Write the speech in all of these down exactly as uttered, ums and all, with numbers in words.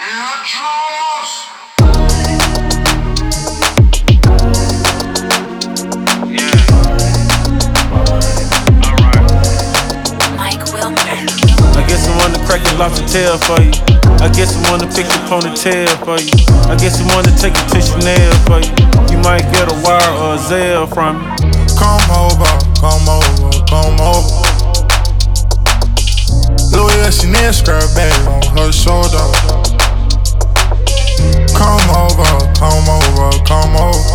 I guess I wanna crack your lobster tail for you. I guess I wanna pick your ponytail for you. I guess I wanna take it to Chanel for you. You might get a wire or a Zelle from me. Come over, come over, come over. Louis Chanel skirt bag on her shoulder. Come over, come over, come over.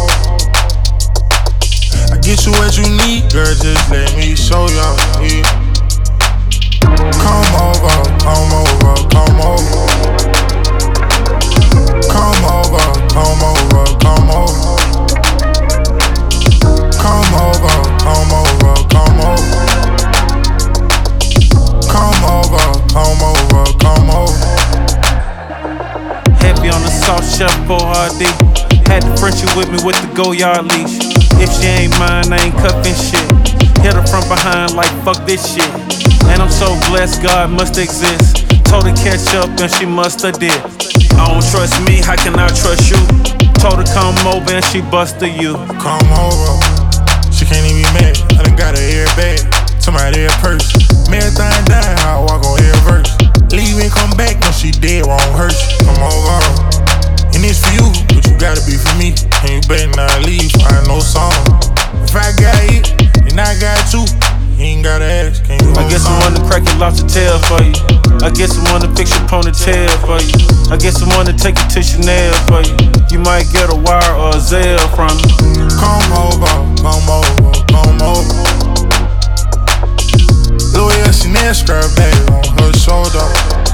I get you what you need, girl, just let me show you. Yeah. Come over, come over, come over. Come over, come over, come over. Come over, come over, come over. Come over, come over, come over. Happy on the soft shelf for R D. Had to French you with me with the go yard leash. If she ain't mine, I ain't cuffin' shit. Hit her from behind like fuck this shit. And I'm so blessed, God must exist. Told her catch up and she must have did. I don't trust me, how can I trust you? Told her come over and she busted you. Come over, she can't even be mad. I done got her ear bag, to my ear purse. Marathon dying, I walk on air verse. Leave and come back, no she dead, won't hurt you. Come over, and it's for you, but you gotta be for me. And you better not leave, find no song. If I got it, and I got two, you ain't gotta ask, can you? I guess I wanna crack your lobster tail for you. I guess I wanna fix your ponytail for you. I guess I wanna take it to Chanel for you. You might get a wire or a Zelle from me. Come over, come over, come over. Louis Chanel skirt bag on her shoulder.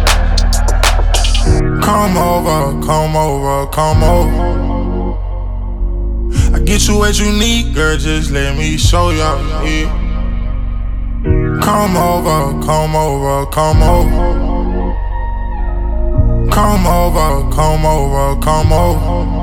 Come over, come over, come over. I get you what you need, girl, just let me show ya. Yeah. Come over, come over, come over. Come over, come over, come over.